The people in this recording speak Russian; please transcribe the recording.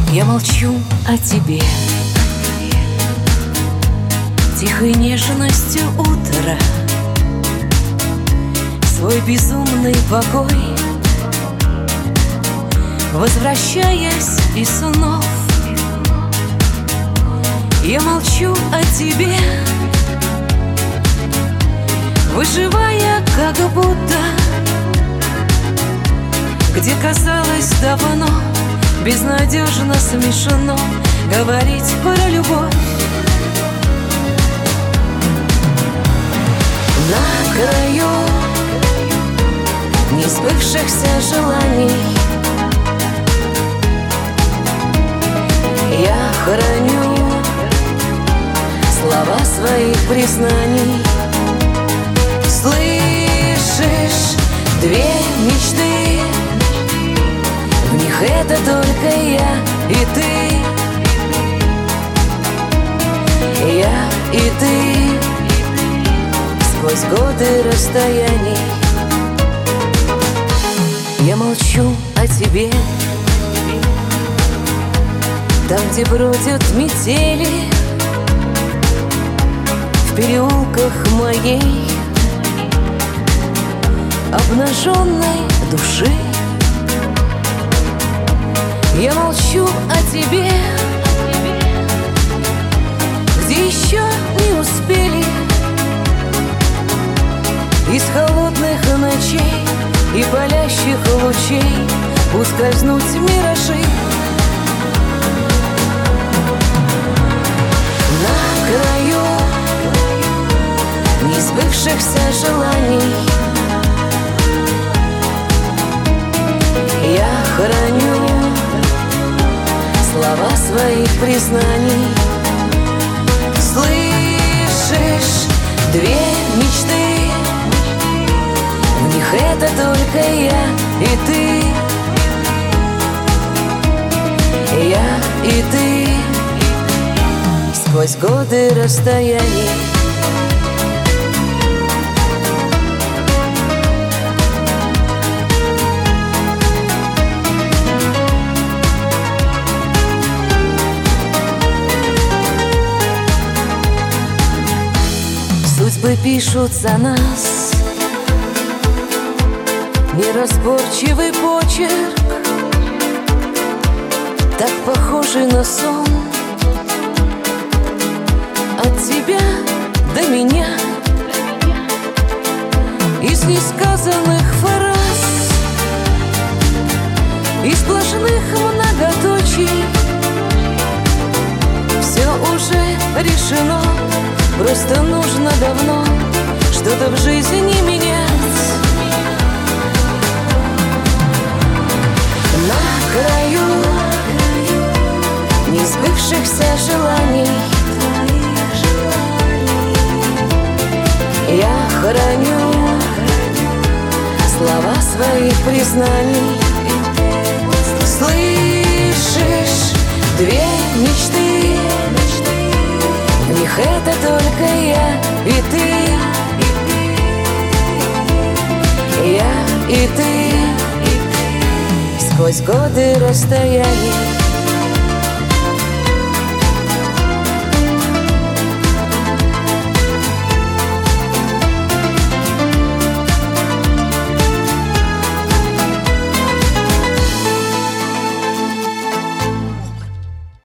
Я молчу о тебе тихой нежностью утра, свой безумный покой, возвращаясь из снов. Я молчу о тебе, выживая как будто, где казалось давно безнадежно смешно говорить про любовь. На краю несбывшихся желаний я храню слова своих признаний. Слышишь, две мечты, в них это только я и ты. Я и ты сквозь годы расстояний. Я молчу о тебе там, где бродят метели, в переулках моей обнаженной души. Я молчу о тебе, где еще не успели из холодных ночей и палящих лучей ускользнуть миражи. На краю несбывшихся желаний я храню слова своих признаний. Слышишь, две мечты, в них это только я и ты. Я и ты сквозь годы расстояний. Судьбы пишут за нас неразборчивый почерк, так похожий на сон. От тебя до меня из несказанных фраз, из сплошных многоточий все уже решено. Просто нужно давно что-то в жизни менять. На краю несбывшихся желаний я храню слова своих признаний. Слышишь, две мечты, в них это только я и ты. Я и ты сквозь годы расстояний.